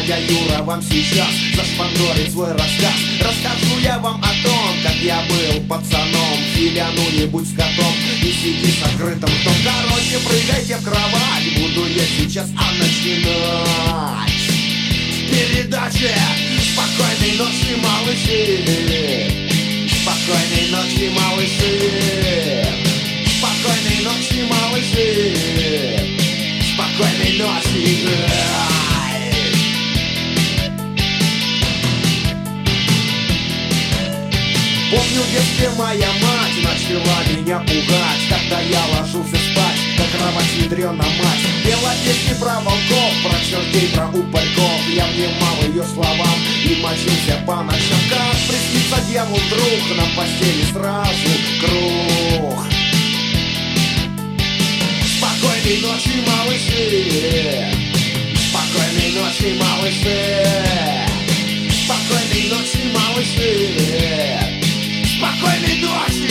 дядя Юра вам сейчас зашпандорит свой рассказ. Расскажу я вам о том, как я был пацаном. Филяну не будь скотом, не сиди с открытым ртом. Короче, прыгайте в кровать, буду я сейчас начинать передачи. Спокойной ночи, малыши. Спокойной ночи, малыши. Спокойной ночи, малыши. Спокойной ночи. Помню, в детстве моя мать начала меня пугать, когда я ложился спать, на кровать ядрена мать. Пела песни про волков, про чертей, про упырьков. Я внимал ее словам и мочился по ночам. Как приснится дьявол вдруг, на постели сразу круг. Спокойной ночи, малыши. Спокойной ночи, малыши. Спокойной ночи, малыши. Спокойной ночи!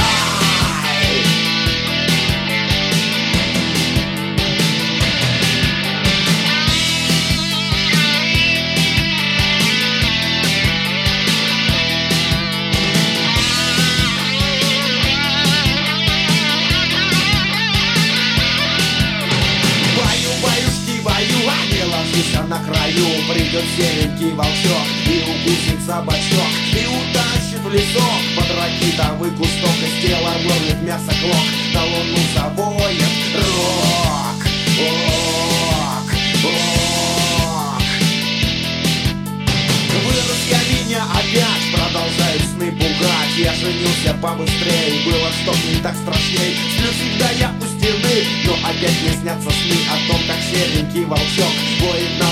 Баю, а не ложись на краю. Придет серенький волчок и укусит собачок, и утащит в лесок под ракитовый кусток. Из тела вырвет мясо клок, на луну завоет рок. Ок, ок. Вырос я, меня опять продолжают сны пугать. Я женился побыстрее, было чтоб не так страшней. Сплю всегда я у стены, но опять мне снятся сны о том, как серенький волчок воет